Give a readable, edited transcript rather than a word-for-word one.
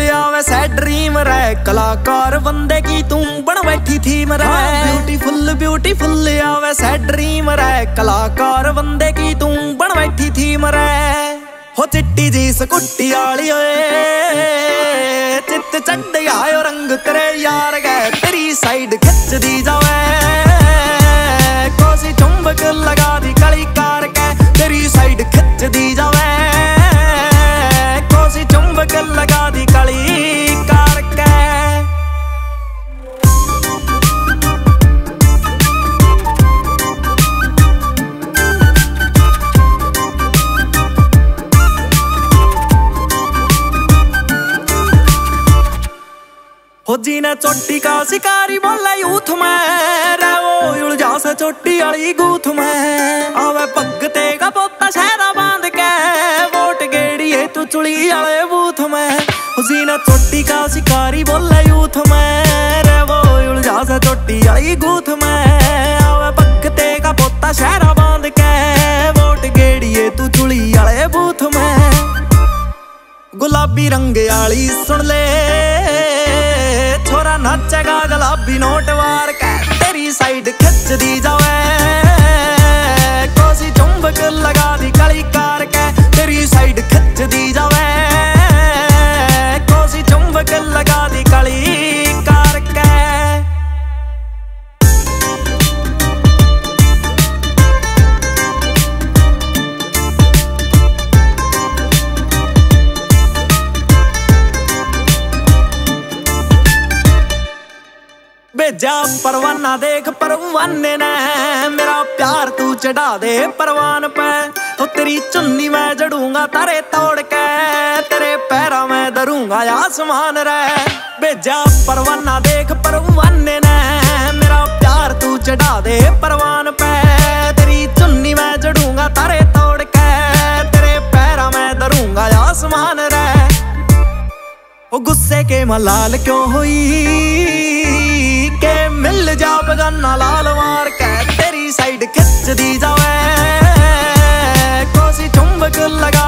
आवे सै ड्रीम रे, कलाकार बंदे की तू बन बैठी थी मरे। ब्यूटीफुल ब्यूटीफुल आवे सै ड्रीम रे, कलाकार बंदे की तू बन बैठी थी मरे। हो चिट्टी जी स्कूटी आली ओए, चित चढ़ आयो रंग तेरे यार गए, तेरी साइड खिच दी जावे, कोसी चुंबक लगा दी कली कार के, तेरी साइड खिच दी जावे, कोसी चुंबक लगा दी कली कार के। हो जी ने चोटी का शिकारी बोला यूथ में रे, वो उलझा से चोटी वाली गूथ में आवे भगते का पोता शहरा बांध के, वोट गेड़ी है तू चुड़ी वाले बूथ में। हो जी ने चोटी का शिकारी बोला यूथ में रे, वो उलझा से चोटी वाली गूथ में आवे भगते का पोता शहरा बांध के, वोट गेड़ी है तू चुड़ी वाले बूथ में। गुलाबी रंग आली सुन ले छोरा नाचेगा गुलाबी नोट वार के, तेरी साइड खिच दी जावे, कोसी चुंबक लगा दी कली कार के, तेरी साइड खिच दी जावे, कोसी चुंबक लगा दी कली कार के। भेजा परवाना देख परवाने ने, मेरा प्यार तू चढ़ा दे परवान पे, तो तेरी चुन्नी मैं जड़ूंगा तारे तोड़ के, तेरे पैरा में धरूंगा आसमान रे। भेजा परवाना देख परवाने ने, मेरा प्यार तू चढ़ा दे परवान पे, तेरी चुन्नी मैं जड़ूंगा तारे तोड़ के, तेरे पैरा में धरूंगा आसमान रे। ओ गुस्से के मलाल क्यों हुई के मिल जा बगाना लाल मार के, तेरी साइड खिच दी जावे, कोसी चुंबक लगा